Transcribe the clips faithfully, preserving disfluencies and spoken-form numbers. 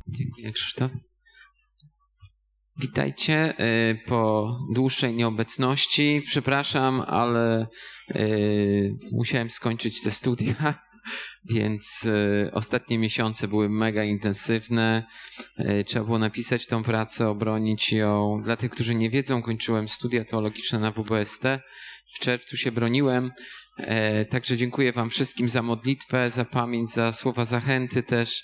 Dziękuję, Krzysztof. Witajcie po dłuższej nieobecności. Przepraszam, ale musiałem skończyć te studia, więc ostatnie miesiące były mega intensywne. Trzeba było napisać tą pracę, obronić ją. Dla tych, którzy nie wiedzą, kończyłem studia teologiczne na W B S T. W czerwcu się broniłem. Także dziękuję wam wszystkim za modlitwę, za pamięć, za słowa zachęty też.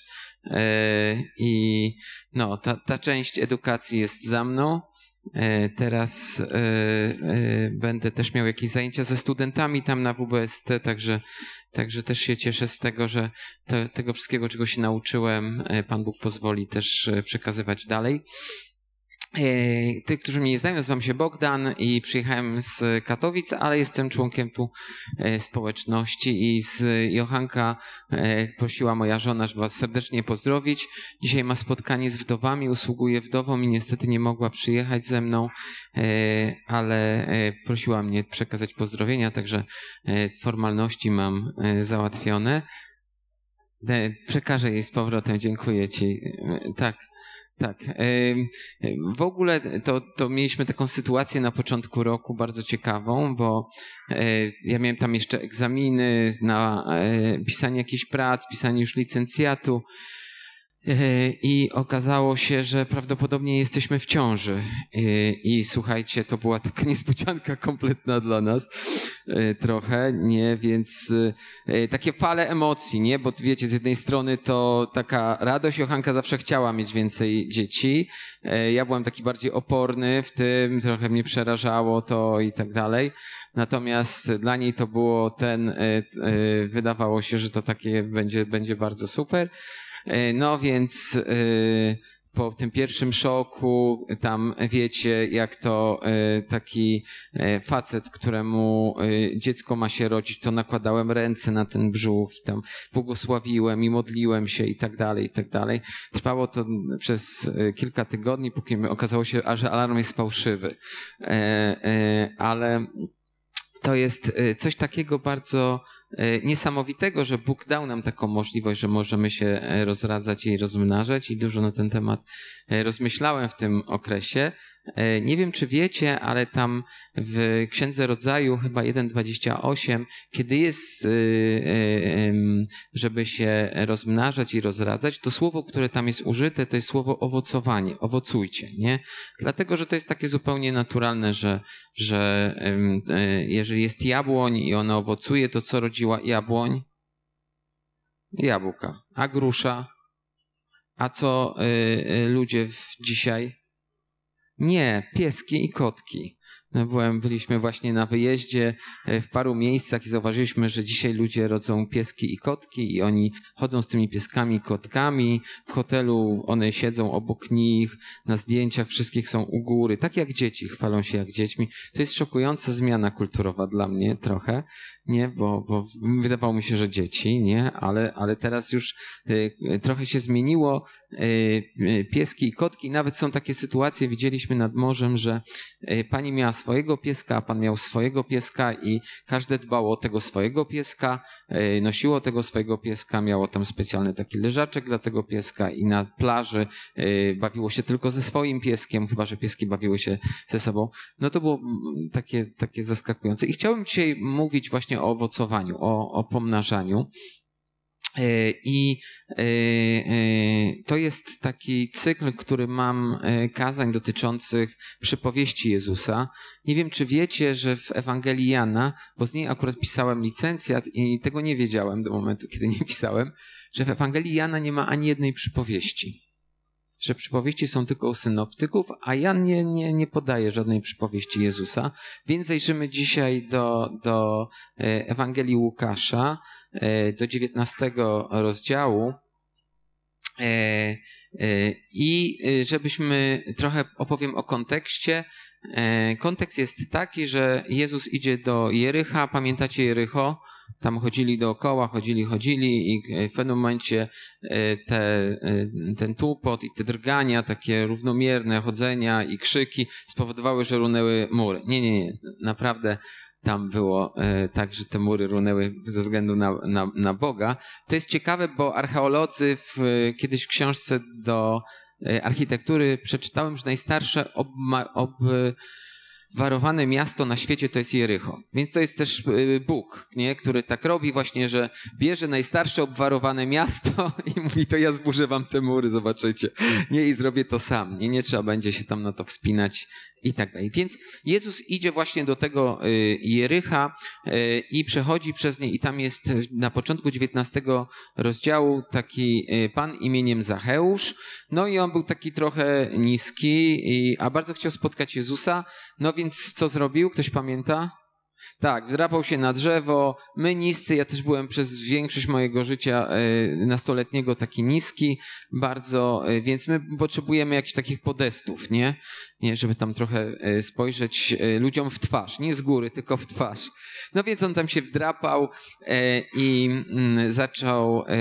I no, ta, ta część edukacji jest za mną. Teraz będę też miał jakieś zajęcia ze studentami tam na W B S T, także, także też się cieszę z tego, że to, tego wszystkiego, czego się nauczyłem, Pan Bóg pozwoli też przekazywać dalej. Tych, którzy mnie nie znają, nazywam się Bogdan i przyjechałem z Katowic, ale jestem członkiem tu społeczności i z Jochanka prosiła moja żona, żeby was serdecznie pozdrowić. Dzisiaj ma spotkanie z wdowami, usługuje wdowom i niestety nie mogła przyjechać ze mną, ale prosiła mnie przekazać pozdrowienia, także formalności mam załatwione. Przekażę jej z powrotem, dziękuję ci. Tak. Tak. W ogóle to, to mieliśmy taką sytuację na początku roku bardzo ciekawą, bo ja miałem tam jeszcze egzaminy na pisanie jakichś prac, pisanie już licencjatu i okazało się, że prawdopodobnie jesteśmy w ciąży. I, i słuchajcie, to była taka niespodzianka kompletna dla nas trochę, nie, więc takie fale emocji, nie, bo wiecie, z jednej strony to taka radość, Jochanka zawsze chciała mieć więcej dzieci, ja byłem taki bardziej oporny w tym, trochę mnie przerażało to i tak dalej, natomiast dla niej to było ten, wydawało się, że to takie będzie, będzie bardzo super. No więc y, po tym pierwszym szoku, tam wiecie, jak to y, taki y, facet, któremu y, dziecko ma się rodzić, to nakładałem ręce na ten brzuch i tam błogosławiłem i modliłem się i tak dalej, i tak dalej. Trwało to przez y, kilka tygodni, póki okazało się, że alarm jest fałszywy. Y, y, ale to jest y, coś takiego bardzo niesamowitego, że Bóg dał nam taką możliwość, że możemy się rozradzać i rozmnażać i dużo na ten temat rozmyślałem w tym okresie. Nie wiem, czy wiecie, ale tam w Księdze Rodzaju chyba jeden dwadzieścia osiem, kiedy jest, żeby się rozmnażać i rozradzać, to słowo, które tam jest użyte, to jest słowo owocowanie, owocujcie, nie? Dlatego, że to jest takie zupełnie naturalne, że, że jeżeli jest jabłoń i ona owocuje, to co rodziła jabłoń? Jabłka. A grusza? A co ludzie dzisiaj? Nie, pieski i kotki. No byłem, byliśmy właśnie na wyjeździe w paru miejscach i zauważyliśmy, że dzisiaj ludzie rodzą pieski i kotki i oni chodzą z tymi pieskami i kotkami. W hotelu one siedzą obok nich, na zdjęciach wszystkich są u góry. Tak jak dzieci, chwalą się jak dziećmi. To jest szokująca zmiana kulturowa dla mnie trochę, nie, bo, bo wydawało mi się, że dzieci, nie, ale, ale teraz już y, trochę się zmieniło. Y, y, pieski i kotki, nawet są takie sytuacje, widzieliśmy nad morzem, że y, pani miała swojego pieska, a pan miał swojego pieska i każde dbało o tego swojego pieska, y, nosiło tego swojego pieska, miało tam specjalny taki leżaczek dla tego pieska i na plaży y, bawiło się tylko ze swoim pieskiem, chyba że pieski bawiły się ze sobą. No to było takie, takie zaskakujące. I chciałbym dzisiaj mówić właśnie o owocowaniu, o, o pomnażaniu. I to jest taki cykl, który mam kazań dotyczących przypowieści Jezusa. Nie wiem, czy wiecie, że w Ewangelii Jana, bo z niej akurat pisałem licencjat i tego nie wiedziałem do momentu, kiedy nie pisałem, że w Ewangelii Jana nie ma ani jednej przypowieści. Że przypowieści są tylko u synoptyków, a Jan nie, nie, nie podaje żadnej przypowieści Jezusa. Więc zajrzymy dzisiaj do, do Ewangelii Łukasza, do dziewiętnastego rozdziału i żebyśmy trochę opowiem o kontekście. Kontekst jest taki, że Jezus idzie do Jericha. Pamiętacie Jericho? Tam chodzili dookoła, chodzili, chodzili i w pewnym momencie te, ten tupot i te drgania, takie równomierne chodzenia i krzyki spowodowały, że runęły mury. Nie, nie, nie. Naprawdę tam było e, tak, że te mury runęły ze względu na, na, na Boga. To jest ciekawe, bo archeolodzy w, kiedyś w książce do e, architektury przeczytałem, że najstarsze obma, obwarowane miasto na świecie to jest Jericho. Więc to jest też e, Bóg, nie? Który tak robi właśnie, że bierze najstarsze obwarowane miasto i mówi, to ja zburzę wam te mury, zobaczycie. Nie, i zrobię to sam. Nie, nie trzeba będzie się tam na to wspinać i tak dalej. Więc Jezus idzie właśnie do tego Jericha i przechodzi przez nie i tam jest na początku dziewiętnastego rozdziału taki pan imieniem Zacheusz. No i on był taki trochę niski, a bardzo chciał spotkać Jezusa. No więc co zrobił? Ktoś pamięta? Tak, wdrapał się na drzewo, my niscy, ja też byłem przez większość mojego życia y, nastoletniego taki niski bardzo, y, więc my potrzebujemy jakichś takich podestów, nie? Nie, żeby tam trochę y, spojrzeć y, ludziom w twarz, nie z góry, tylko w twarz. No więc on tam się wdrapał y, i y, zaczął y,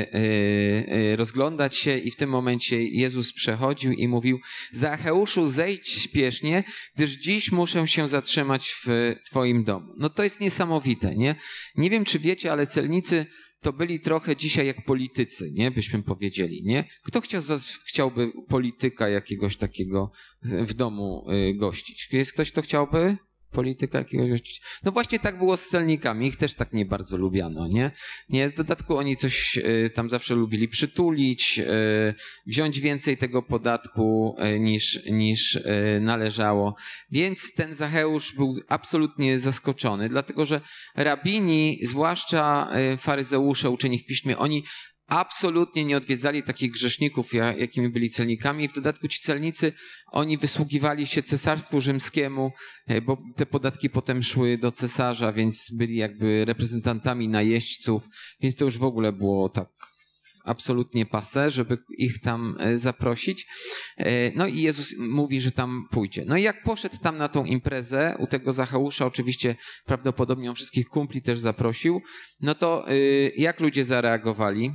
y, rozglądać się i w tym momencie Jezus przechodził i mówił: Zacheuszu, zejdź śpiesznie, gdyż dziś muszę się zatrzymać w twoim domu. No to jest niesamowite, nie? Nie wiem, czy wiecie, ale celnicy to byli trochę dzisiaj jak politycy, nie? Byśmy powiedzieli, nie? Kto chciał z was chciałby polityka jakiegoś takiego w domu gościć? Jest ktoś, kto chciałby polityka jakiegoś gościć? No właśnie tak było z celnikami, ich też tak nie bardzo lubiano, nie? Nie, w dodatku oni coś y, tam zawsze lubili przytulić, y, wziąć więcej tego podatku y, niż, niż y, należało. Więc ten Zacheusz był absolutnie zaskoczony, dlatego że rabini, zwłaszcza y, faryzeusze, uczeni w piśmie, oni absolutnie nie odwiedzali takich grzeszników, jakimi byli celnikami. W dodatku ci celnicy, oni wysługiwali się cesarstwu rzymskiemu, bo te podatki potem szły do cesarza, więc byli jakby reprezentantami najeźdźców, więc to już w ogóle było tak absolutnie passé, żeby ich tam zaprosić. No i Jezus mówi, że tam pójdzie. No i jak poszedł tam na tą imprezę u tego Zacheusza, oczywiście prawdopodobnie on wszystkich kumpli też zaprosił, no to jak ludzie zareagowali?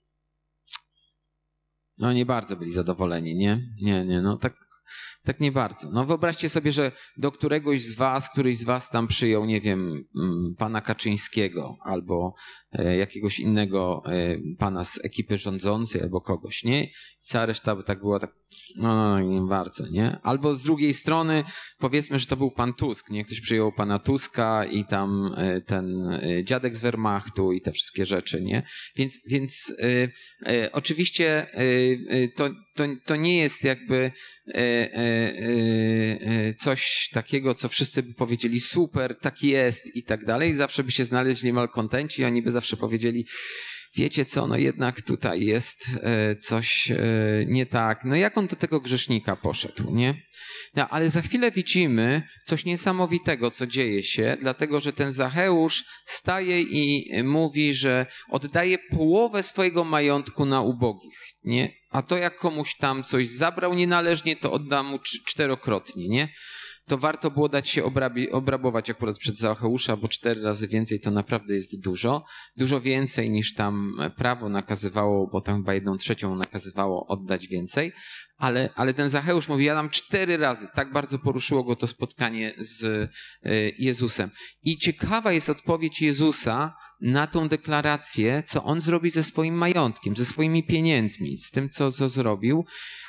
No nie bardzo byli zadowoleni, nie? Nie, nie, no tak, tak nie bardzo. No wyobraźcie sobie, że do któregoś z was, któryś z was tam przyjął, nie wiem, pana Kaczyńskiego albo jakiegoś innego pana z ekipy rządzącej albo kogoś, nie? I cała reszta by tak była tak, no, no, nie bardzo, nie? Albo z drugiej strony powiedzmy, że to był pan Tusk, nie? Ktoś przyjął pana Tuska i tam ten dziadek z Wehrmachtu i te wszystkie rzeczy, nie? Więc, więc y, y, oczywiście y, to, to, to nie jest jakby y, y, y, coś takiego, co wszyscy by powiedzieli super, tak jest i tak dalej. Zawsze by się znaleźli malkontenci i oni by zawsze powiedzieli: wiecie co, no jednak tutaj jest e, coś e, nie tak. No jak on do tego grzesznika poszedł, nie? No, ale za chwilę widzimy coś niesamowitego, co dzieje się, dlatego że ten Zacheusz staje i mówi, że oddaje połowę swojego majątku na ubogich, nie? A to jak komuś tam coś zabrał nienależnie, to odda mu czterokrotnie, nie? To warto było dać się obrabi, obrabować akurat przed Zacheusza, bo cztery razy więcej to naprawdę jest dużo. Dużo więcej niż tam prawo nakazywało, bo tam chyba jedną trzecią nakazywało oddać więcej. Ale, ale ten Zacheusz mówi, ja dam cztery razy. Tak bardzo poruszyło go to spotkanie z Jezusem. I ciekawa jest odpowiedź Jezusa na tą deklarację, co on zrobi ze swoim majątkiem, ze swoimi pieniędzmi, z tym, co, co zrobił.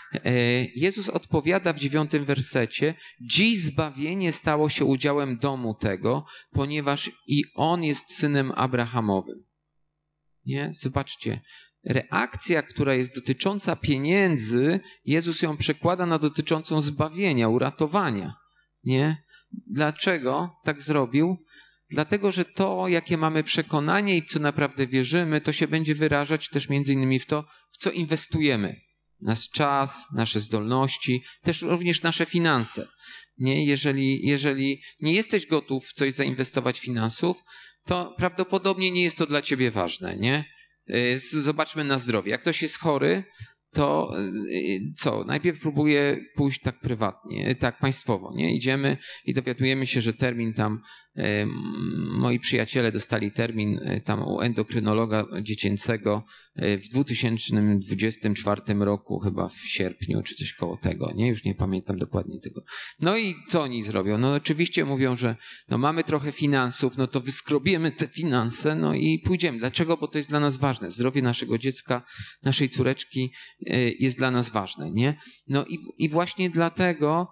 Jezus odpowiada w dziewiątym wersecie: dziś zbawienie stało się udziałem domu tego, ponieważ i on jest synem Abrahamowym. Nie? Zobaczcie, reakcja, która jest dotycząca pieniędzy, Jezus ją przekłada na dotyczącą zbawienia, uratowania. Nie? Dlaczego tak zrobił? Dlatego, że to, jakie mamy przekonanie i co naprawdę wierzymy, to się będzie wyrażać też między innymi w to, w co inwestujemy. Nasz czas, nasze zdolności, też również nasze finanse. Nie? Jeżeli, jeżeli nie jesteś gotów w coś zainwestować finansów, to prawdopodobnie nie jest to dla ciebie ważne. Nie? Zobaczmy na zdrowie. Jak ktoś jest chory, to co? Najpierw próbuje pójść tak prywatnie, tak państwowo. Nie? Idziemy i dowiadujemy się, że termin tam moi przyjaciele dostali termin tam u endokrynologa dziecięcego w dwa tysiące dwudziestym czwartym roku, chyba w sierpniu, czy coś koło tego, nie? Już nie pamiętam dokładnie tego. No i co oni zrobią? No oczywiście mówią, że no mamy trochę finansów, no to wyskrobiemy te finanse, no i pójdziemy. Dlaczego? Bo to jest dla nas ważne. Zdrowie naszego dziecka, naszej córeczki jest dla nas ważne, nie? No i, i właśnie dlatego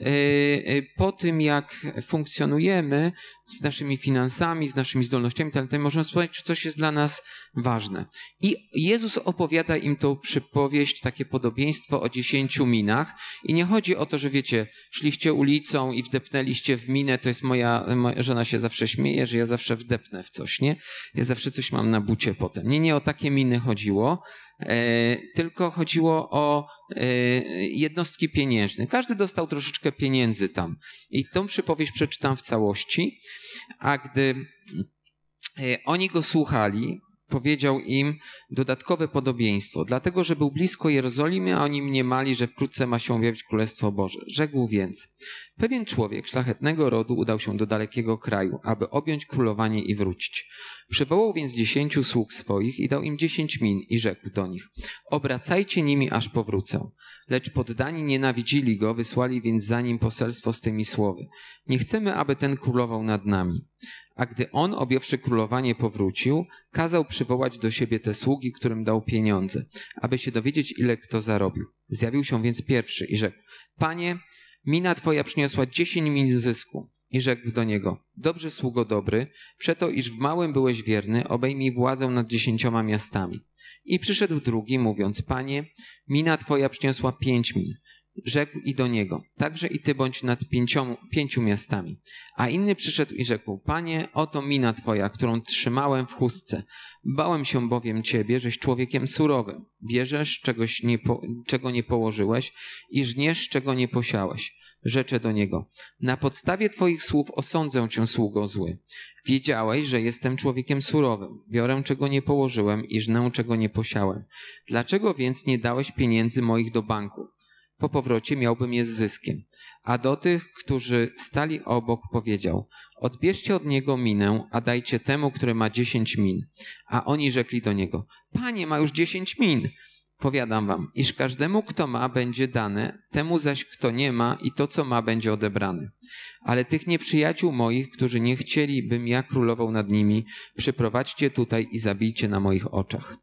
po tym, jak funkcjonujemy z naszymi finansami, z naszymi zdolnościami talentowymi, możemy sprawdzić, czy coś jest dla nas ważne. I Jezus opowiada im tą przypowieść, takie podobieństwo o dziesięciu minach. I nie chodzi o to, że wiecie, szliście ulicą i wdepnęliście w minę, to jest moja, moja żona się zawsze śmieje, że ja zawsze wdepnę w coś, nie? Ja zawsze coś mam na bucie potem. Nie, nie o takie miny chodziło, e, tylko chodziło o e, jednostki pieniężne. Każdy dostał troszeczkę pieniędzy tam. I tą przypowieść przeczytam w całości, a gdy e, oni go słuchali, powiedział im dodatkowe podobieństwo, dlatego, że był blisko Jerozolimy, a oni mniemali, że wkrótce ma się objawić Królestwo Boże. Rzekł więc: pewien człowiek szlachetnego rodu udał się do dalekiego kraju, aby objąć królowanie i wrócić. Przywołał więc dziesięciu sług swoich i dał im dziesięć min i rzekł do nich: obracajcie nimi, aż powrócę. Lecz poddani nienawidzili go, wysłali więc za nim poselstwo z tymi słowy: nie chcemy, aby ten królował nad nami. A gdy on, objąwszy królowanie, powrócił, kazał przywołać do siebie te sługi, którym dał pieniądze, aby się dowiedzieć, ile kto zarobił. Zjawił się więc pierwszy i rzekł: Panie, mina twoja przyniosła dziesięć min zysku. I rzekł do niego: dobrze, sługo dobry, przeto iż w małym byłeś wierny, obejmij władzę nad dziesięcioma miastami. I przyszedł drugi, mówiąc: Panie, mina twoja przyniosła pięć min. Rzekł i do niego: także i ty bądź nad pięcią, pięciu miastami. A inny przyszedł i rzekł: Panie, oto mina twoja, którą trzymałem w chustce. Bałem się bowiem ciebie, żeś człowiekiem surowym. Bierzesz, czegoś nie po, czego nie położyłeś i żniesz, czego nie posiałeś. Rzecze do niego: na podstawie twoich słów osądzę cię, sługo zły. Wiedziałeś, że jestem człowiekiem surowym. Biorę, czego nie położyłem i żnę, czego nie posiałem. Dlaczego więc nie dałeś pieniędzy moich do banku? Po powrocie miałbym je z zyskiem. A do tych, którzy stali obok, powiedział: odbierzcie od niego minę, a dajcie temu, który ma dziesięć min. A oni rzekli do niego: Panie, ma już dziesięć min. Powiadam wam, iż każdemu, kto ma, będzie dane, temu zaś, kto nie ma, i to, co ma, będzie odebrane. Ale tych nieprzyjaciół moich, którzy nie chcieli, bym ja królował nad nimi, przyprowadźcie tutaj i zabijcie na moich oczach.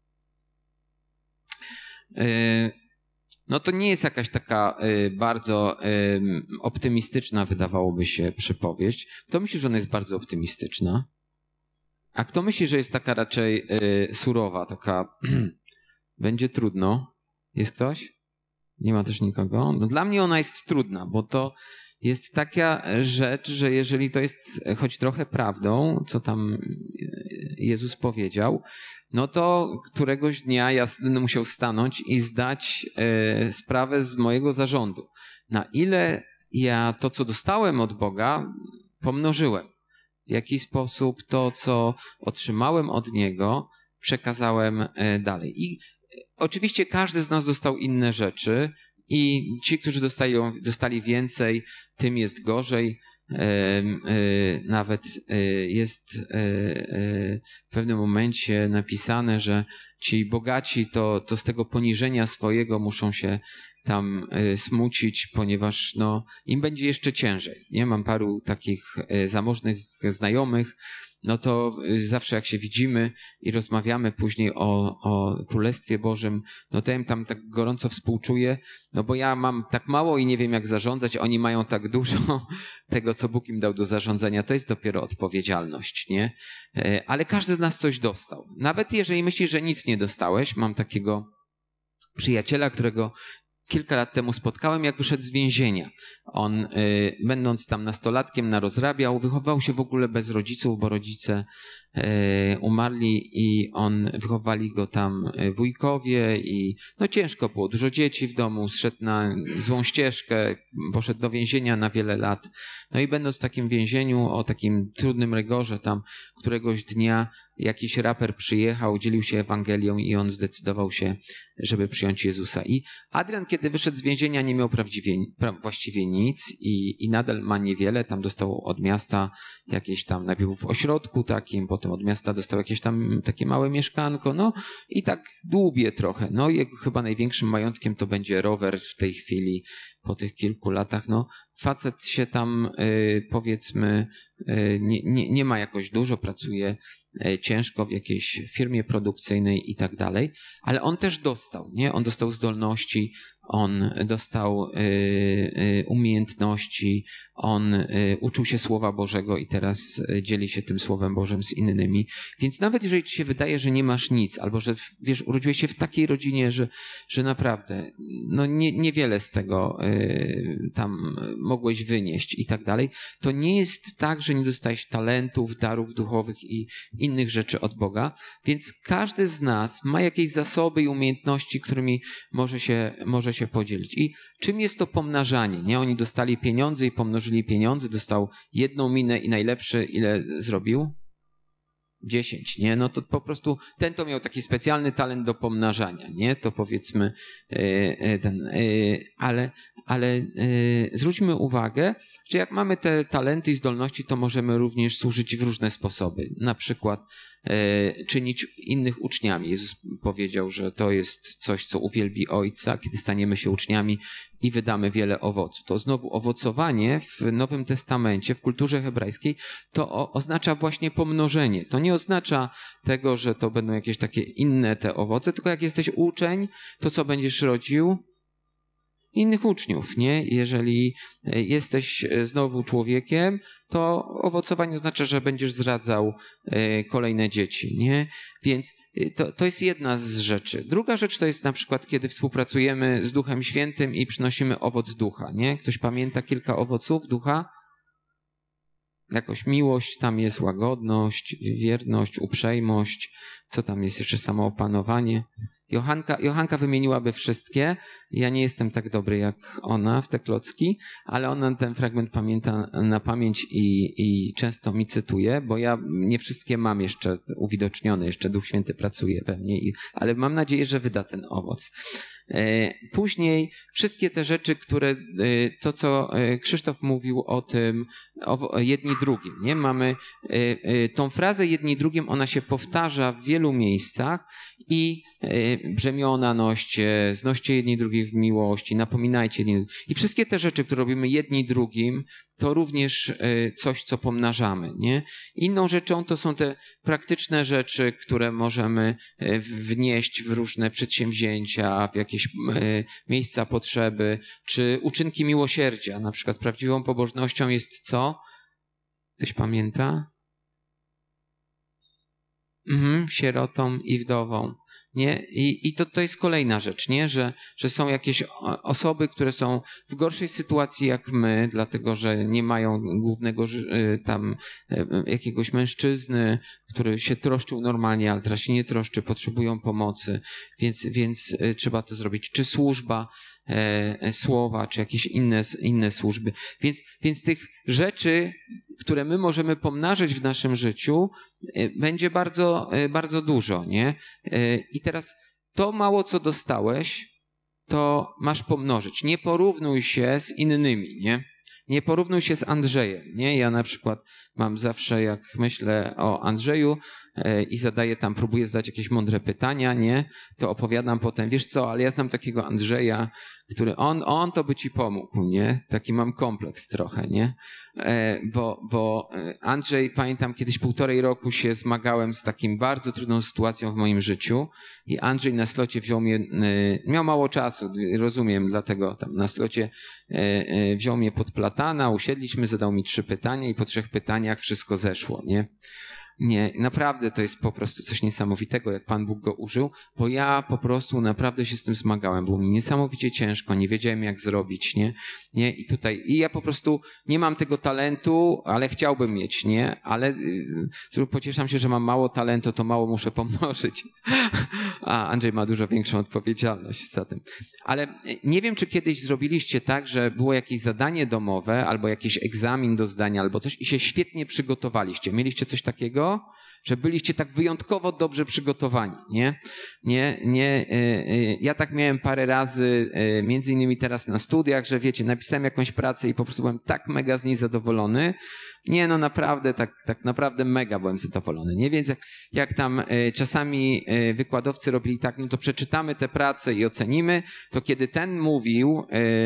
Yy... No to nie jest jakaś taka y, bardzo y, optymistyczna, wydawałoby się, przypowieść. Kto myśli, że ona jest bardzo optymistyczna? A kto myśli, że jest taka raczej y, surowa, taka będzie trudno? Jest ktoś? Nie ma też nikogo? No dla mnie ona jest trudna, bo to jest taka rzecz, że jeżeli to jest choć trochę prawdą, co tam Jezus powiedział, no to któregoś dnia ja będę musiał stanąć i zdać e, sprawę z mojego zarządu. Na ile ja to, co dostałem od Boga, pomnożyłem. W jaki sposób to, co otrzymałem od Niego, przekazałem e, dalej. I oczywiście każdy z nas dostał inne rzeczy i ci, którzy dostali, dostali więcej, tym jest gorzej. Nawet jest w pewnym momencie napisane, że ci bogaci to, to z tego poniżenia swojego muszą się tam smucić, ponieważ no, im będzie jeszcze ciężej. Nie mam paru takich zamożnych znajomych, no to zawsze jak się widzimy i rozmawiamy później o, o Królestwie Bożym, no to ja im tam tak gorąco współczuję, no bo ja mam tak mało i nie wiem jak zarządzać, oni mają tak dużo tego, co Bóg im dał do zarządzania, to jest dopiero odpowiedzialność, nie? Ale każdy z nas coś dostał. Nawet jeżeli myślisz, że nic nie dostałeś, mam takiego przyjaciela, którego kilka lat temu spotkałem, jak wyszedł z więzienia. On, y, będąc tam nastolatkiem, narozrabiał, wychował się w ogóle bez rodziców, bo rodzice umarli i on, wychowali go tam wujkowie i no ciężko było, dużo dzieci w domu, zszedł na złą ścieżkę, poszedł do więzienia na wiele lat. No i będąc w takim więzieniu, o takim trudnym rygorze tam, któregoś dnia jakiś raper przyjechał, dzielił się Ewangelią i on zdecydował się, żeby przyjąć Jezusa. I Adrian, kiedy wyszedł z więzienia, nie miał prawdziwie, pra, właściwie nic i, i nadal ma niewiele. Tam dostał od miasta jakieś tam, najpierw w ośrodku takim, potem od miasta dostał jakieś tam takie małe mieszkanko, no i tak dłubie trochę. No jego chyba największym majątkiem to będzie rower w tej chwili, po tych kilku latach. No facet się tam, y, powiedzmy, y, nie, nie, nie ma jakoś dużo, pracuje ciężko w jakiejś firmie produkcyjnej i tak dalej, ale on też dostał, nie? On dostał zdolności, on dostał y, y, umiejętności, on y, uczył się Słowa Bożego i teraz dzieli się tym Słowem Bożym z innymi. Więc nawet jeżeli ci się wydaje, że nie masz nic, albo że wiesz, urodziłeś się w takiej rodzinie, że, że naprawdę no nie, niewiele z tego y, tam mogłeś wynieść i tak dalej, to nie jest tak, że nie dostałeś talentów, darów duchowych i innych rzeczy od Boga, więc każdy z nas ma jakieś zasoby i umiejętności, którymi może się, może się podzielić. I czym jest to pomnażanie? Nie? Oni dostali pieniądze i pomnożyli pieniądze, dostał jedną minę i najlepszy ile zrobił? Dziesięć, nie? No to po prostu ten to miał taki specjalny talent do pomnażania, nie? To powiedzmy ten, ale, ale zwróćmy uwagę, że jak mamy te talenty i zdolności, to możemy również służyć w różne sposoby. Na przykład czynić innych uczniami. Jezus powiedział, że to jest coś, co uwielbi Ojca, kiedy staniemy się uczniami i wydamy wiele owoców. To znowu owocowanie w Nowym Testamencie, w kulturze hebrajskiej, to oznacza właśnie pomnożenie. To nie oznacza tego, że to będą jakieś takie inne te owoce, tylko jak jesteś uczeń, to co będziesz rodził? Innych uczniów, nie? Jeżeli jesteś znowu człowiekiem, to owocowanie oznacza, że będziesz zradzał kolejne dzieci, nie? Więc to, to jest jedna z rzeczy. Druga rzecz to jest na przykład, kiedy współpracujemy z Duchem Świętym i przynosimy owoc ducha, nie? Ktoś pamięta kilka owoców ducha? Jakoś miłość, tam jest łagodność, wierność, uprzejmość, co tam jest jeszcze, samoopanowanie. Johanka, Johanka wymieniłaby wszystkie. Ja nie jestem tak dobry jak ona w te klocki, ale ona ten fragment pamięta na pamięć i, i często mi cytuje, bo ja nie wszystkie mam jeszcze uwidocznione, jeszcze Duch Święty pracuje we mnie, i, ale mam nadzieję, że wyda ten owoc. Później wszystkie te rzeczy, które, to co Krzysztof mówił o tym, o jedni drugim, nie? Mamy tą frazę jedni drugim, ona się powtarza w wielu miejscach i brzemiona noście, znoście jedni drugich w miłości, napominajcie jedni drugich. I wszystkie te rzeczy, które robimy jedni drugim, to również coś, co pomnażamy, nie? Inną rzeczą to są te praktyczne rzeczy, które możemy wnieść w różne przedsięwzięcia, w jakieś miejsca potrzeby, czy uczynki miłosierdzia. Na przykład prawdziwą pobożnością jest co? Ktoś pamięta? Mhm, sierotą i wdową. Nie? I, i to, to jest kolejna rzecz, nie? Że, że są jakieś osoby, które są w gorszej sytuacji jak my, dlatego że nie mają głównego tam jakiegoś mężczyzny, który się troszczył normalnie, ale teraz się nie troszczy, potrzebują pomocy, więc, więc trzeba to zrobić. Czy służba e, słowa, czy jakieś inne, inne służby. Więc, więc tych rzeczy, które my możemy pomnażać w naszym życiu, będzie bardzo, bardzo dużo, nie? I teraz to mało, co dostałeś, to masz pomnożyć. Nie porównuj się z innymi, nie? Nie porównuj się z Andrzejem, nie? Ja na przykład mam zawsze, jak myślę o Andrzeju i zadaję tam, próbuję zadać jakieś mądre pytania, nie? To opowiadam potem, wiesz co, ale ja znam takiego Andrzeja, który on, on to by ci pomógł, nie? Taki mam kompleks trochę, nie? Bo, bo Andrzej, pamiętam, kiedyś półtorej roku się zmagałem z takim bardzo trudną sytuacją w moim życiu i Andrzej na slocie wziął mnie, miał mało czasu, rozumiem, dlatego tam na slocie wziął mnie pod platana, usiedliśmy, zadał mi trzy pytania i po trzech pytaniach wszystko zeszło, nie? Nie, naprawdę to jest po prostu coś niesamowitego, jak Pan Bóg go użył, bo ja po prostu naprawdę się z tym zmagałem. Było mi niesamowicie ciężko, nie wiedziałem jak zrobić, nie? Nie, i tutaj, i ja po prostu nie mam tego talentu, ale chciałbym mieć, nie? Ale yy, pocieszam się, że mam mało talentu, to mało muszę pomnożyć. A Andrzej ma dużo większą odpowiedzialność za tym. Ale nie wiem, czy kiedyś zrobiliście tak, że było jakieś zadanie domowe, albo jakiś egzamin do zdania, albo coś i się świetnie przygotowaliście. Mieliście coś takiego? Że byliście tak wyjątkowo dobrze przygotowani, nie? Nie, nie. Ja tak miałem parę razy, między innymi teraz na studiach, że wiecie, napisałem jakąś pracę i po prostu byłem tak mega z niej zadowolony. Nie, no naprawdę, tak, tak naprawdę mega byłem zadowolony, nie? Więc jak, jak tam czasami wykładowcy robili tak, no to przeczytamy tę pracę i ocenimy, to kiedy ten mówił,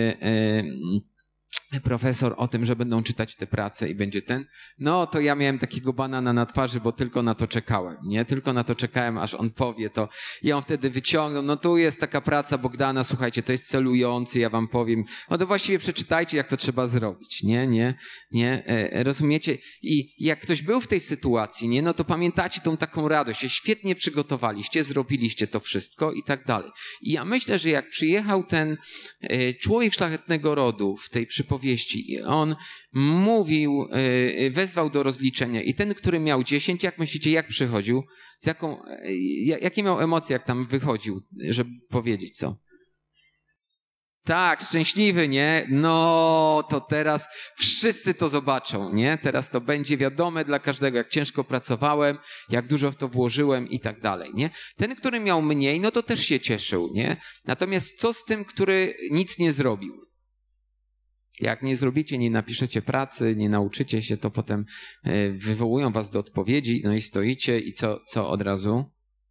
profesor o tym, że będą czytać te prace i będzie ten, no to ja miałem takiego banana na twarzy, bo tylko na to czekałem, nie? Tylko na to czekałem, aż on powie to. I on wtedy wyciągnął, no tu jest taka praca Bogdana, słuchajcie, to jest celujący, ja wam powiem. No to właściwie przeczytajcie, jak to trzeba zrobić, nie? Nie? Nie? E, rozumiecie? I jak ktoś był w tej sytuacji, nie? No to pamiętacie tą taką radość, się świetnie przygotowaliście, zrobiliście to wszystko i tak dalej. I ja myślę, że jak przyjechał ten e, człowiek szlachetnego rodu w tej przypowieści, i on mówił, wezwał do rozliczenia i ten, który miał dziesięć, jak myślicie, jak przychodził? Z jaką, jakie miał emocje, jak tam wychodził, żeby powiedzieć co? Tak, szczęśliwy, nie? No, to teraz wszyscy to zobaczą, nie? Teraz to będzie wiadome dla każdego, jak ciężko pracowałem, jak dużo w to włożyłem i tak dalej, nie? Ten, który miał mniej, no to też się cieszył, nie? Natomiast co z tym, który nic nie zrobił? Jak nie zrobicie, nie napiszecie pracy, nie nauczycie się, to potem wywołują was do odpowiedzi, no i stoicie i co, co od razu?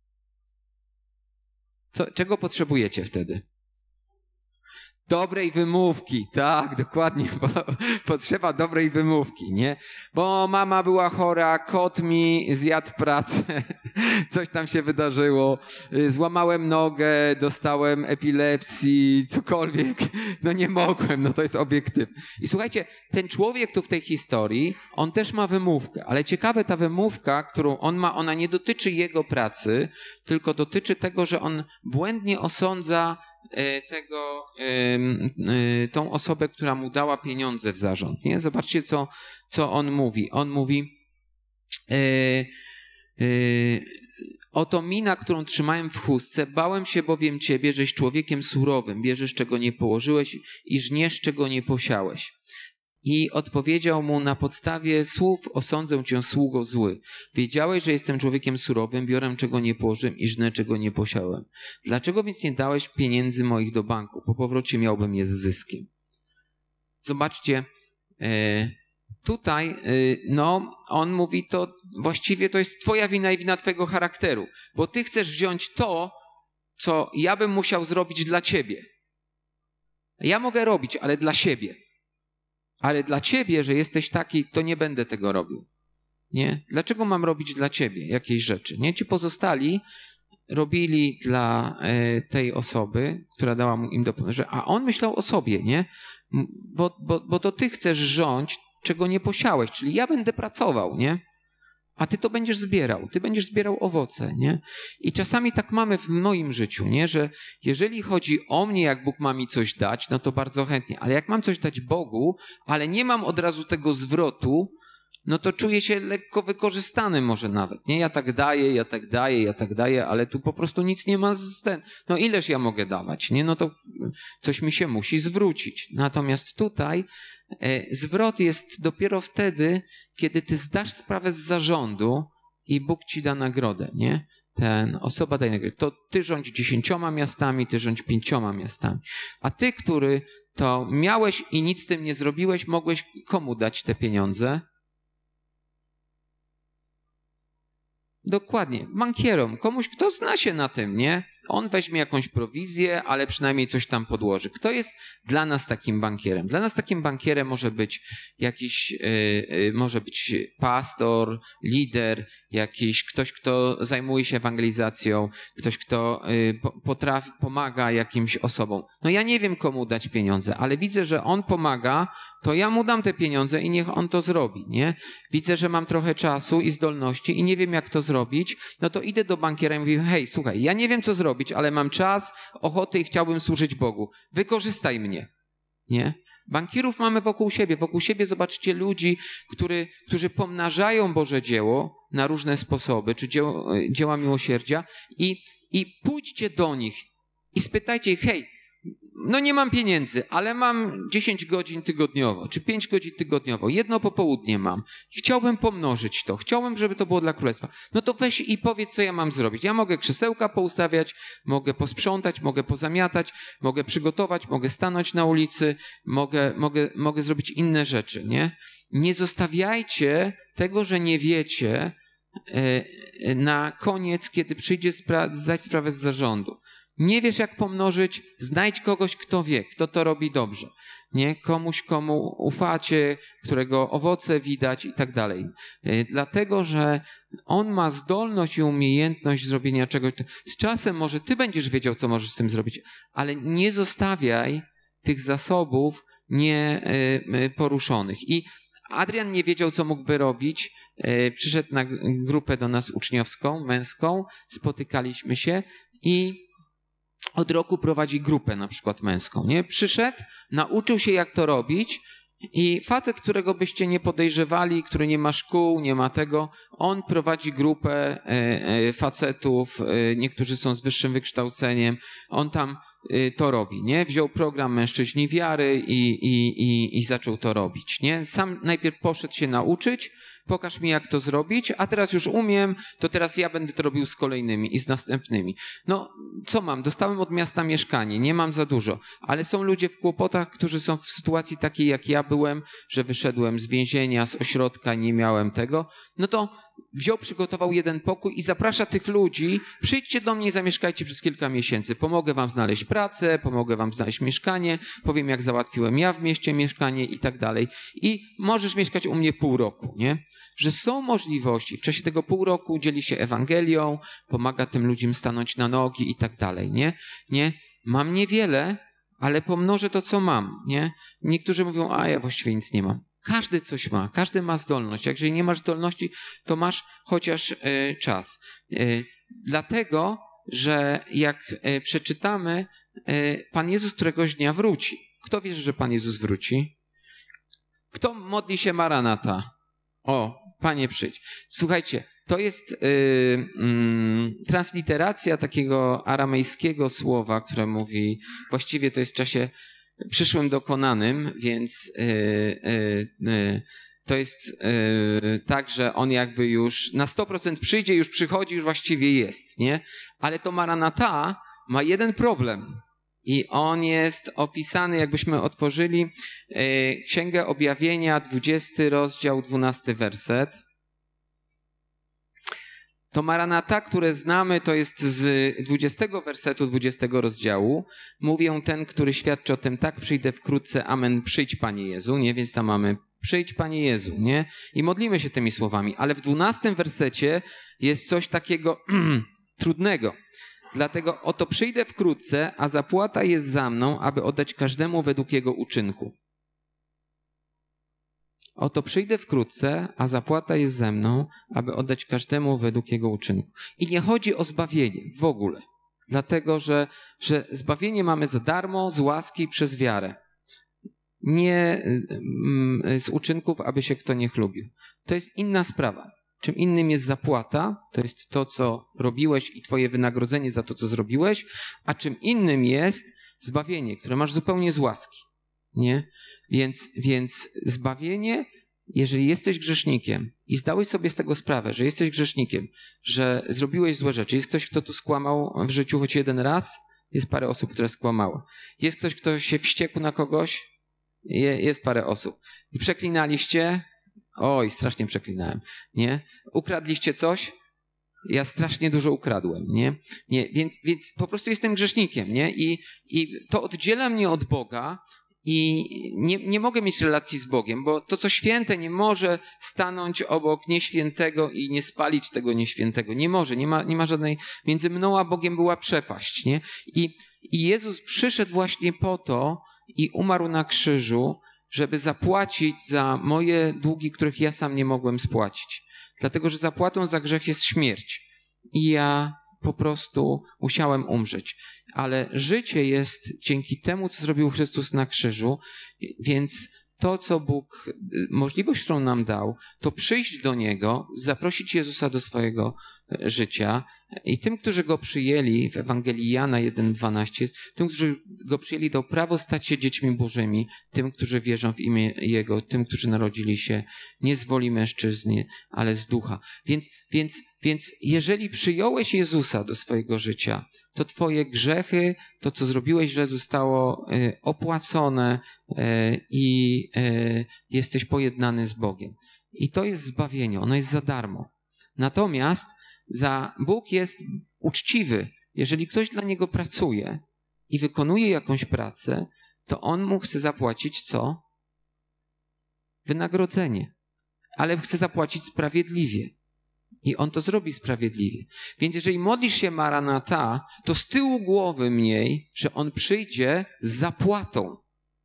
Co, czego potrzebujecie wtedy? Dobrej wymówki, tak, dokładnie, bo potrzeba dobrej wymówki, nie? Bo mama była chora, kot mi zjadł pracę, coś tam się wydarzyło, złamałem nogę, dostałem epilepsji, cokolwiek, no nie mogłem, no to jest obiektyw. I słuchajcie, ten człowiek tu w tej historii, on też ma wymówkę, ale ciekawe, ta wymówka, którą on ma, ona nie dotyczy jego pracy, tylko dotyczy tego, że on błędnie osądza tego, tą osobę, która mu dała pieniądze w zarząd. Nie? Zobaczcie, co, co on mówi. On mówi e, e, oto mina, którą trzymałem w chustce, bałem się bowiem ciebie, żeś człowiekiem surowym, bierzesz, czego nie położyłeś i żniesz, czego nie posiałeś. I odpowiedział mu, na podstawie słów osądzę cię, sługo zły. Wiedziałeś, że jestem człowiekiem surowym, biorę, czego nie położyłem i żnę, czego nie posiałem. Dlaczego więc nie dałeś pieniędzy moich do banku? Po powrocie miałbym je z zyskiem. Zobaczcie, tutaj, no, on mówi, to właściwie to jest twoja wina i wina twojego charakteru, bo ty chcesz wziąć to, co ja bym musiał zrobić dla ciebie. Ja mogę robić, ale dla siebie. Ale dla ciebie, że jesteś taki, to nie będę tego robił. Nie? Dlaczego mam robić dla ciebie jakieś rzeczy? Nie? Ci pozostali robili dla e, tej osoby, która dała mu im dopomóc, a on myślał o sobie, nie? Bo, bo, bo to ty chcesz rządź, czego nie posiałeś, czyli ja będę pracował, nie? A ty to będziesz zbierał, ty będziesz zbierał owoce, nie? I czasami tak mamy w moim życiu, nie? Że jeżeli chodzi o mnie, jak Bóg ma mi coś dać, no to bardzo chętnie, ale jak mam coś dać Bogu, ale nie mam od razu tego zwrotu, no to czuję się lekko wykorzystany może nawet, nie? Ja tak daję, ja tak daję, ja tak daję, ale tu po prostu nic nie ma z ten, no ileż ja mogę dawać, nie? No to coś mi się musi zwrócić. Natomiast tutaj zwrot jest dopiero wtedy, kiedy ty zdasz sprawę z zarządu i Bóg ci da nagrodę, nie? Ten osoba daje nagrodę. To ty rządź dziesięcioma miastami, ty rządź pięcioma miastami. A ty, który to miałeś i nic z tym nie zrobiłeś, mogłeś komu dać te pieniądze? Dokładnie, bankierom, komuś, kto zna się na tym, nie? On weźmie jakąś prowizję, ale przynajmniej coś tam podłoży. Kto jest dla nas takim bankierem? Dla nas takim bankierem może być jakiś, yy, yy, może być pastor, lider, jakiś ktoś, kto zajmuje się ewangelizacją, ktoś, kto yy, potrafi, pomaga jakimś osobom. No ja nie wiem, komu dać pieniądze, ale widzę, że on pomaga, to ja mu dam te pieniądze i niech on to zrobi, nie? Widzę, że mam trochę czasu i zdolności i nie wiem, jak to zrobić, no to idę do bankiera i mówię, hej, słuchaj, ja nie wiem, co zrobić, ale mam czas, ochotę i chciałbym służyć Bogu. Wykorzystaj mnie, nie? Bankierów mamy wokół siebie. Wokół siebie zobaczycie ludzi, który, którzy pomnażają Boże dzieło na różne sposoby, czy dzieło, dzieła miłosierdzia i, i pójdźcie do nich i spytajcie ich, hej, no nie mam pieniędzy, ale mam dziesięć godzin tygodniowo, czy pięć godzin tygodniowo, jedno popołudnie mam. Chciałbym pomnożyć to, chciałbym, żeby to było dla Królestwa. No to weź i powiedz, co ja mam zrobić. Ja mogę krzesełka poustawiać, mogę posprzątać, mogę pozamiatać, mogę przygotować, mogę stanąć na ulicy, mogę, mogę, mogę zrobić inne rzeczy, nie? Nie zostawiajcie tego, że nie wiecie, na koniec, kiedy przyjdzie spra- zdać sprawę z zarządu. Nie wiesz, jak pomnożyć, znajdź kogoś, kto wie, kto to robi dobrze. Nie? Komuś, komu ufacie, którego owoce widać i tak dalej. Dlatego, że on ma zdolność i umiejętność zrobienia czegoś. Z czasem może ty będziesz wiedział, co możesz z tym zrobić, ale nie zostawiaj tych zasobów nieporuszonych. I Adrian nie wiedział, co mógłby robić. Przyszedł na grupę do nas uczniowską, męską, spotykaliśmy się i od roku prowadzi grupę na przykład męską, nie? Przyszedł, nauczył się, jak to robić i facet, którego byście nie podejrzewali, który nie ma szkół, nie ma tego, on prowadzi grupę facetów, niektórzy są z wyższym wykształceniem, on tam to robi, nie? Wziął program Mężczyźni Wiary i, i, i, i zaczął to robić, nie? Sam najpierw poszedł się nauczyć, pokaż mi, jak to zrobić, a teraz już umiem, to teraz ja będę to robił z kolejnymi i z następnymi. No, co mam? Dostałem od miasta mieszkanie, nie mam za dużo, ale są ludzie w kłopotach, którzy są w sytuacji takiej, jak ja byłem, że wyszedłem z więzienia, z ośrodka, nie miałem tego, no to wziął, przygotował jeden pokój i zaprasza tych ludzi, przyjdźcie do mnie i zamieszkajcie przez kilka miesięcy. Pomogę wam znaleźć pracę, pomogę wam znaleźć mieszkanie, powiem, jak załatwiłem ja w mieście mieszkanie i tak dalej. I możesz mieszkać u mnie pół roku, nie? Że są możliwości. W czasie tego pół roku dzieli się Ewangelią, pomaga tym ludziom stanąć na nogi i tak dalej, nie? Nie? Mam niewiele, ale pomnożę to, co mam, nie? Niektórzy mówią, a ja właściwie nic nie mam. Każdy coś ma, każdy ma zdolność. Jak jeżeli nie masz zdolności, to masz chociaż y, czas. Y, dlatego, że jak y, przeczytamy, y, Pan Jezus któregoś dnia wróci. Kto wierzy, że Pan Jezus wróci? Kto modli się Maranata? O, Panie przyjdź. Słuchajcie, to jest y, y, transliteracja takiego aramejskiego słowa, które mówi, właściwie to jest w czasie przyszłym dokonanym, więc y, y, y, to jest y, tak, że on jakby już na sto procent przyjdzie, już przychodzi, już właściwie jest, nie? Ale to Maranata ma jeden problem i on jest opisany, jakbyśmy otworzyli y, Księgę Objawienia, dwudziesty rozdział, dwunasty werset. To Maranata, które znamy, to jest z dwudziestego wersetu dwudziestego rozdziału. Mówią ten, który świadczy o tym, tak, przyjdę wkrótce, amen, przyjdź Panie Jezu, nie? Więc tam mamy, przyjdź Panie Jezu, nie? I modlimy się tymi słowami. Ale w dwunastym wersecie jest coś takiego trudnego. Dlatego oto przyjdę wkrótce, a zapłata jest za mną, aby oddać każdemu według jego uczynku. Oto przyjdę wkrótce, a zapłata jest ze mną, aby oddać każdemu według jego uczynku. I nie chodzi o zbawienie w ogóle. Dlatego, że, że zbawienie mamy za darmo, z łaski przez wiarę. Nie mm, z uczynków, aby się kto nie chlubił. To jest inna sprawa. Czym innym jest zapłata, to jest to, co robiłeś i twoje wynagrodzenie za to, co zrobiłeś, a czym innym jest zbawienie, które masz zupełnie z łaski. Nie? Więc, więc zbawienie, jeżeli jesteś grzesznikiem i zdałeś sobie z tego sprawę, że jesteś grzesznikiem, że zrobiłeś złe rzeczy. Jest ktoś, kto tu skłamał w życiu choć jeden raz? Jest parę osób, które skłamały. Jest ktoś, kto się wściekł na kogoś? Je, jest parę osób. I przeklinaliście? Oj, strasznie przeklinałem. Nie? Ukradliście coś? Ja strasznie dużo ukradłem, nie? nie więc, więc po prostu jestem grzesznikiem, nie? I, i to oddziela mnie od Boga i nie, nie mogę mieć relacji z Bogiem, bo to, co święte, nie może stanąć obok nieświętego i nie spalić tego nieświętego. Nie może, nie ma, nie ma żadnej... Między mną a Bogiem była przepaść, nie? I, i Jezus przyszedł właśnie po to i umarł na krzyżu, żeby zapłacić za moje długi, których ja sam nie mogłem spłacić. Dlatego, że zapłatą za grzech jest śmierć. I ja po prostu musiałem umrzeć. Ale życie jest dzięki temu, co zrobił Chrystus na krzyżu, więc to, co Bóg, możliwość, którą nam dał, to przyjść do Niego, zaprosić Jezusa do swojego życia i tym, którzy Go przyjęli, w Ewangelii Jana jeden dwanaście, tym, którzy Go przyjęli, dał prawo stać się dziećmi Bożymi, tym, którzy wierzą w imię Jego, tym, którzy narodzili się nie z woli mężczyzny, ale z ducha. Więc, więc, więc jeżeli przyjąłeś Jezusa do swojego życia, to twoje grzechy, to, co zrobiłeś źle, zostało y, opłacone y, i y, jesteś pojednany z Bogiem. I to jest zbawienie, ono jest za darmo. Natomiast za Bóg jest uczciwy. Jeżeli ktoś dla Niego pracuje i wykonuje jakąś pracę, to On mu chce zapłacić co? Wynagrodzenie. Ale chce zapłacić sprawiedliwie. I On to zrobi sprawiedliwie. Więc jeżeli modlisz się Maranata, to z tyłu głowy mniej, że On przyjdzie z zapłatą.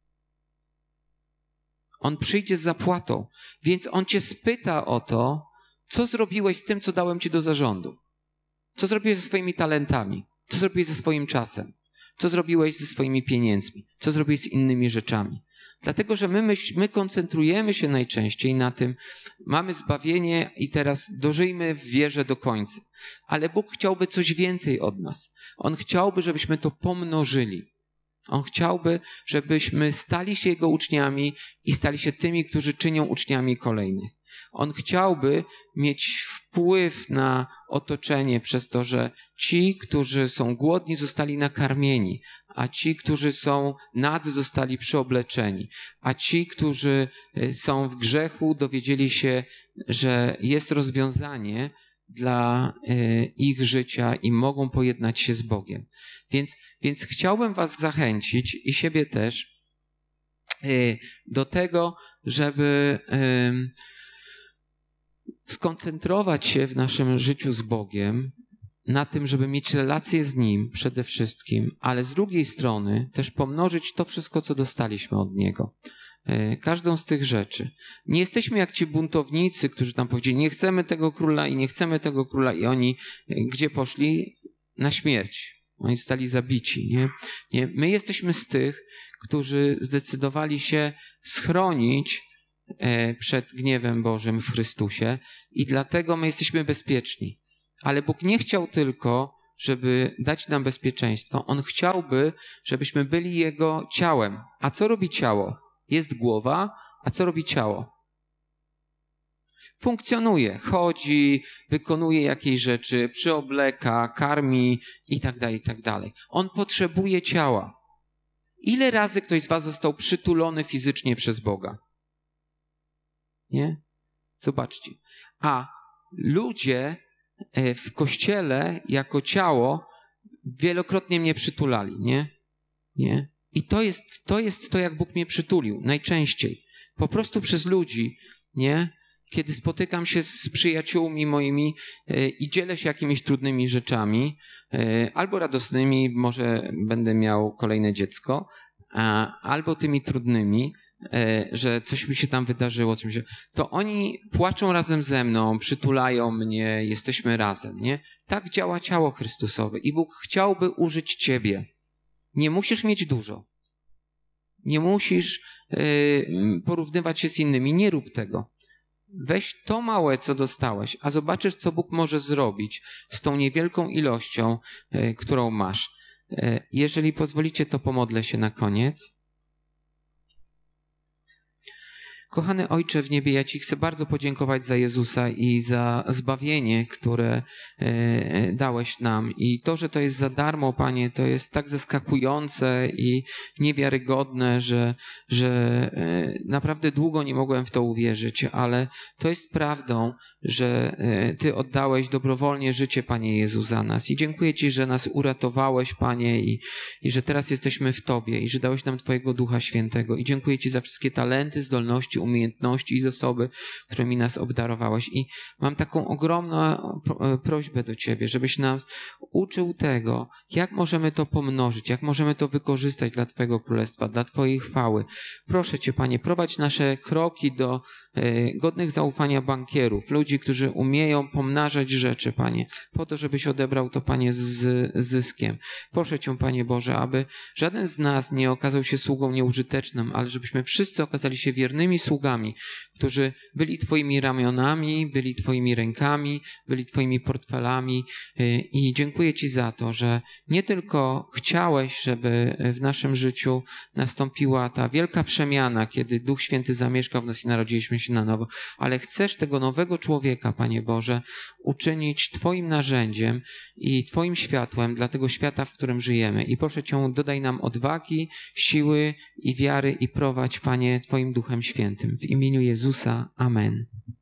On przyjdzie z zapłatą. Więc On cię spyta o to, co zrobiłeś z tym, co dałem ci do zarządu? Co zrobiłeś ze swoimi talentami? Co zrobiłeś ze swoim czasem? Co zrobiłeś ze swoimi pieniędzmi? Co zrobiłeś z innymi rzeczami? Dlatego, że my, my, my koncentrujemy się najczęściej na tym, mamy zbawienie i teraz dożyjmy w wierze do końca. Ale Bóg chciałby coś więcej od nas. On chciałby, żebyśmy to pomnożyli. On chciałby, żebyśmy stali się Jego uczniami i stali się tymi, którzy czynią uczniami kolejnych. On chciałby mieć wpływ na otoczenie przez to, że ci, którzy są głodni, zostali nakarmieni, a ci, którzy są nadzy, zostali przyobleczeni, a ci, którzy są w grzechu, dowiedzieli się, że jest rozwiązanie dla ich życia i mogą pojednać się z Bogiem. Więc, więc chciałbym was zachęcić i siebie też do tego, żeby skoncentrować się w naszym życiu z Bogiem na tym, żeby mieć relację z Nim przede wszystkim, ale z drugiej strony też pomnożyć to wszystko, co dostaliśmy od Niego. Każdą z tych rzeczy. Nie jesteśmy jak ci buntownicy, którzy tam powiedzieli, nie chcemy tego króla i nie chcemy tego króla i oni gdzie poszli? Na śmierć. Oni zostali zabici. Nie? Nie. My jesteśmy z tych, którzy zdecydowali się schronić przed gniewem Bożym w Chrystusie i dlatego my jesteśmy bezpieczni. Ale Bóg nie chciał tylko, żeby dać nam bezpieczeństwo. On chciałby, żebyśmy byli Jego ciałem. A co robi ciało? Jest głowa, a co robi ciało? Funkcjonuje, chodzi, wykonuje jakieś rzeczy, przyobleka, karmi i tak dalej, i tak dalej. On potrzebuje ciała. Ile razy ktoś z was został przytulony fizycznie przez Boga? Nie? Zobaczcie. A ludzie w Kościele jako ciało wielokrotnie mnie przytulali, nie? Nie? I to jest, to jest to, jak Bóg mnie przytulił. Najczęściej. Po prostu przez ludzi, nie? Kiedy spotykam się z przyjaciółmi moimi i dzielę się jakimiś trudnymi rzeczami, albo radosnymi, może będę miał kolejne dziecko, albo tymi trudnymi, że coś mi się tam wydarzyło, coś mi się... to oni płaczą razem ze mną, przytulają mnie, jesteśmy razem, nie? Tak działa ciało Chrystusowe i Bóg chciałby użyć ciebie. Nie musisz mieć dużo. Nie musisz yy, porównywać się z innymi. Nie rób tego. Weź to małe, co dostałeś, a zobaczysz, co Bóg może zrobić z tą niewielką ilością, yy, którą masz. Yy, jeżeli pozwolicie, to pomodlę się na koniec. Kochany Ojcze w niebie, ja Ci chcę bardzo podziękować za Jezusa i za zbawienie, które e, dałeś nam. I to, że to jest za darmo, Panie, to jest tak zaskakujące i niewiarygodne, że, że e, naprawdę długo nie mogłem w to uwierzyć, ale to jest prawdą, że e, Ty oddałeś dobrowolnie życie, Panie Jezu, za nas. I dziękuję Ci, że nas uratowałeś, Panie, i, i że teraz jesteśmy w Tobie i że dałeś nam Twojego Ducha Świętego. I dziękuję Ci za wszystkie talenty, zdolności, umiejętności i zasoby, którymi nas obdarowałeś. I mam taką ogromną prośbę do Ciebie, żebyś nas uczył tego, jak możemy to pomnożyć, jak możemy to wykorzystać dla Twojego Królestwa, dla Twojej chwały. Proszę Cię, Panie, prowadź nasze kroki do e, godnych zaufania bankierów, ludzi, którzy umieją pomnażać rzeczy, Panie, po to, żebyś odebrał to, Panie, z zyskiem. Proszę Cię, Panie Boże, aby żaden z nas nie okazał się sługą nieużytecznym, ale żebyśmy wszyscy okazali się wiernymi sługami, którzy byli Twoimi ramionami, byli Twoimi rękami, byli Twoimi portfelami i dziękuję Ci za to, że nie tylko chciałeś, żeby w naszym życiu nastąpiła ta wielka przemiana, kiedy Duch Święty zamieszkał w nas i narodziliśmy się na nowo, ale chcesz tego nowego człowieka, Panie Boże, uczynić Twoim narzędziem i Twoim światłem dla tego świata, w którym żyjemy. I proszę Cię, dodaj nam odwagi, siły i wiary i prowadź, Panie, Twoim Duchem Świętym. W imieniu Jezusa. Amen.